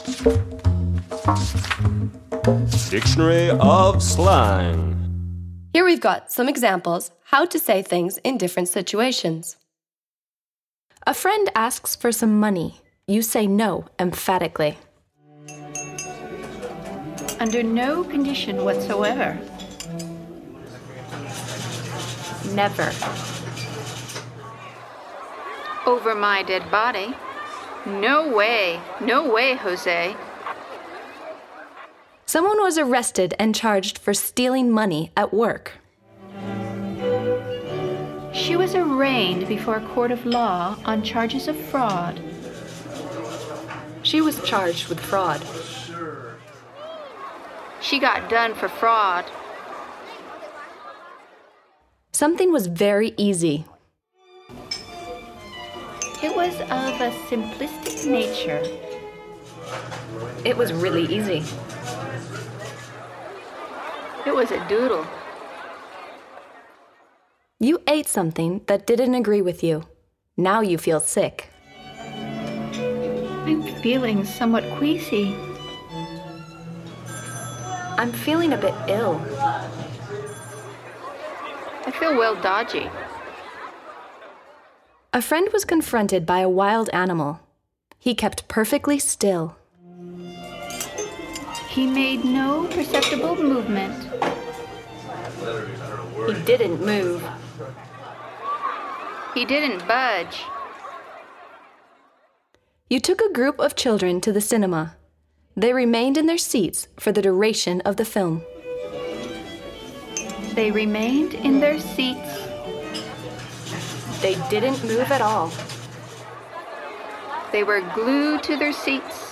Dictionary of Slang. Here we've got some examples how to say things in different situations. A friend asks for some money. You say no emphatically. Under no condition whatsoever. Never. Over my dead body. No way, Jose. Someone was arrested and charged for stealing money at work. She was arraigned before a court of law on charges of fraud. She was charged with fraud. She got done for fraud. Something was very easy. It was of a simplistic nature. It was really easy. It was a doodle. You ate something that didn't agree with you. Now you feel sick. I'm feeling somewhat queasy. I'm feeling a bit ill. I feel well dodgy. A friend was confronted by a wild animal. He kept perfectly still. He made no perceptible movement. He didn't move. He didn't budge. You took a group of children to the cinema. They remained in their seats for the duration of the film. They remained in their seats. They didn't move at all. They were glued to their seats.